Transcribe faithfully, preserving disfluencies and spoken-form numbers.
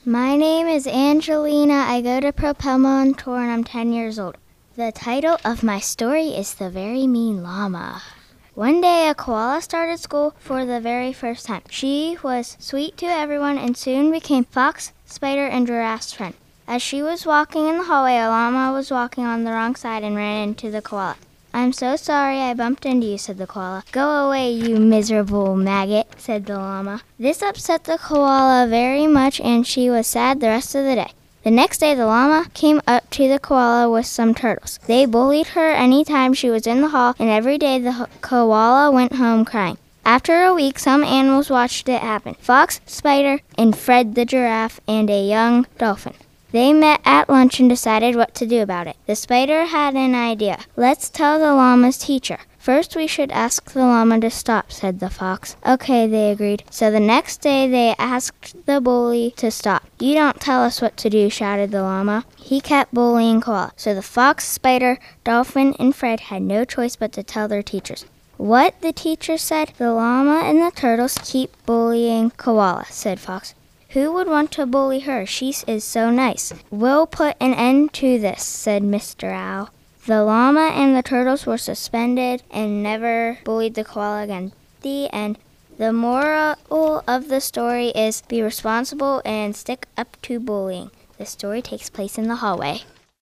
My name is Angelina. I go to Propel Montour and I'm ten years old. The title of my story is The Very Mean Llama. One day a koala started school for the very first time. She was sweet to everyone and soon became Fox, Spider, and Giraffe's friend. As she was walking in the hallway, a llama was walking on the wrong side and ran into the koala. "I'm so sorry I bumped into you," said the koala. "Go away, you miserable maggot," said the llama. This upset the koala very much and she was sad the rest of the day. The next day the llama came up to the koala with some turtles. They bullied her any time she was in the hall, and every day the koala went home crying. After a week, some animals watched it happen. Fox, Spider, and Fred the giraffe, and a young dolphin. They met at lunch and decided what to do about it. The spider had an idea. "Let's tell the llama's teacher. First we should ask the llama to stop," said the fox. "Okay," they agreed. So the next day they asked the bully to stop. "You don't tell us what to do," shouted the llama. He kept bullying Koala. So the fox, Spider, Dolphin, and Fred had no choice but to tell their teachers. What the teacher said, "The llama and the turtles keep bullying Koala," said Fox. "Who would want to bully her? She is so nice." "We'll put an end to this," said Mister Owl. The llama and the turtles were suspended and never bullied the koala again. The end. The moral of the story is be responsible and stick up to bullying. The story takes place in the hallway.